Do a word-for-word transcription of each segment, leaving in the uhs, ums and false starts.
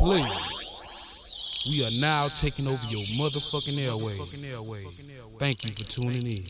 Please. We are now taking over your motherfucking airways. Thank you for tuning in.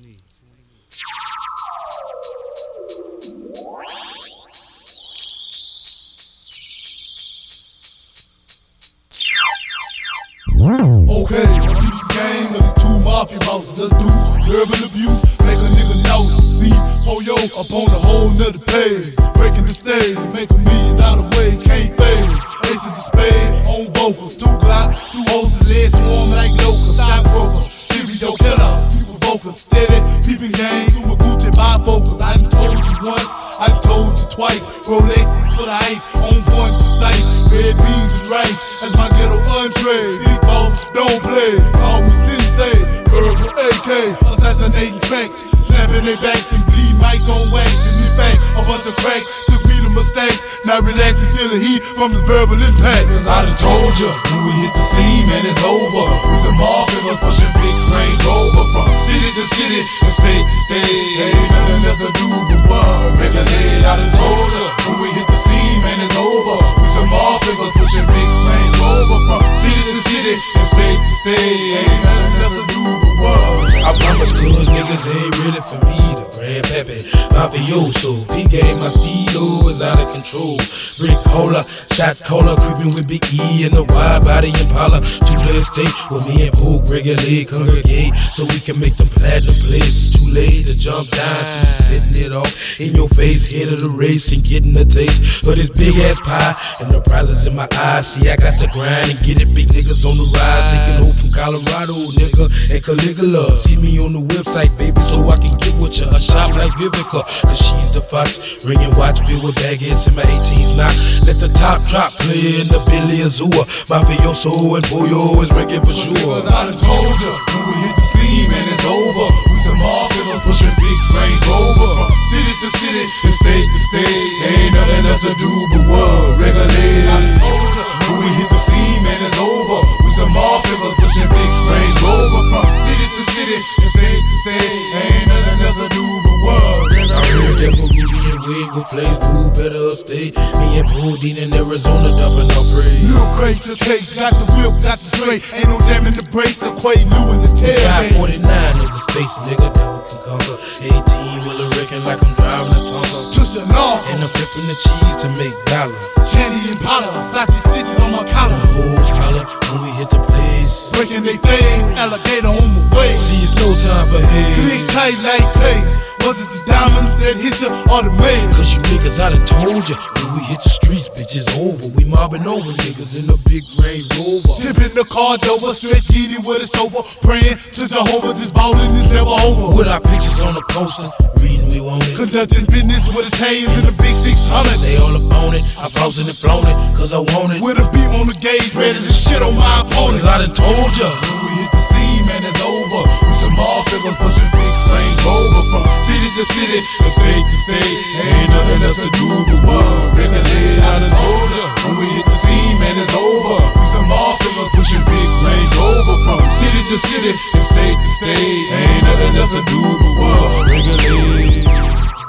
Okay, this game of these two mafia bosses, let's do verbal abuse, make a nigga nauseous. See, Poyo up on a whole nother page, breaking the stage, make a million dollar wage, can't fade. Ace of the spade, on vocals, two glocks, two hoses, legs swarm like locusts, stockbroker, serial killer, you provoker, steady, peeping game, through my Gucci bifocals. I done told you once, I done told you twice, Rolexes for the ice, on point precise, red beans and rice, that's my ghetto entree. Big boss, don't play, call me sensei, verbal A K, assassinating tracks, slapping their backs and bleed mics on wax. And in fact, a bunch of crack took me to mistakes. Now relax and feel the heat from this verbal impact. Cause I done told ya, when we hit the scene, man, it's over. We some marketers pushing big Range Rover from city to city and state to state. Ain't nothing else to do but what regulate. I done told ya, when we hit the scene, man, it's over. We some marketers pushing big Range Rover from city to city and state to state. Ain't nothing else to do but what. I promise cuz niggas ain't really for me. The grandpappy, mafioso, big game, my stilo is out of control. Brick holer, shot caller, creeping with Big E and the wide body Impala. To the estate where me and Pope regularly congregate, so we can make them platinum plays. It's too late to jump down, so we setting it off in your face, head of the race and getting a taste for this big ass pie and the prizes in my eyes. See, I got to grind and get it, big niggas on the rise, taking over from Colorado, nigga, and Caligula. See me on the website, baby, so I can get with ya. A shop like Vivica, cause she's the fox, ringing watch filled with baguettes in my eighteens knock. Let the top drop play in the Billy Azua. Mafioso and Poyo is wrecking for sure. Cause I done told ya, when we hit the scene, man, it's over. We some marketers pushing big Range Rover from city to city and state to state. Ain't nothing else to do but what regulate. I done told ya, when we hit the scene, man, it's over. We some marketers pushing big Range Rover from city to city and state to state. Ain't nothing else to do but what I heard that Peruvian wig with Flames Boo better upstate. Me and Bodine in Arizona dumping off free. New crates of cakes, got the whip, got the straight. Ain't no jamming the brakes, the Quay, Lou in the tail. Got forty-nine in the space, nigga, that we can conquer. eighteen wheeler wrecking like I'm driving a Tonka. Tush and all, And I'm flipping the cheese to make dollar. Candy and Impala, Sachi stitches on my collar. The hoes holler when we hit the place. Breaking they face, alligator on my way. See, it's no time for Click hate. tight like pace. Was it the diamonds that hit you or the maze? Cause you niggas, I done told ya, when we hit the streets, bitch, it's over. We mobbing over niggas in a big Range Rover. Tipping the car over, stretch giddy with a sofa. Praying to Jehovah, this ballin' is never over. With our pictures on the poster, reading we want it. Conducting business with the tans in the big six hundred. They all up on it, I flossed it and flown it, cause I want it. With a beam on the gauge, ready to shit on my opponent. Cause I done told ya, when we hit the scene, man, it's over. We some marketers pushing big Range Rover from city to city and state to state. Ain't nothing else to do but what regulate. I done told ya, when we hit the scene, man, it's over. We some marketers pushing big Range Rover from city to city and state to state. Ain't nothing else to do but what regulate. Know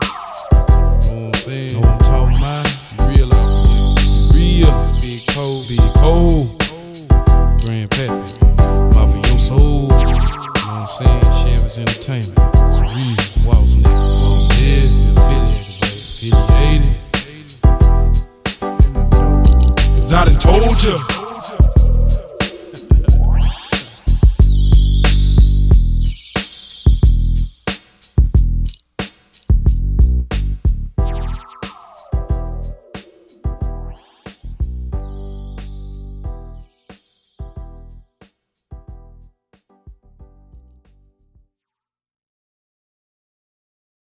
what I'm saying? Know what I'm talking about? Real out for you. Real. Big cold, big cold. Grandpappy. Mafioso. Know what I'm saying? Chevys Entertainment. It's real. Walls nigga. Walls dead. Affiliated, baby. Affiliated. cause I done told ya.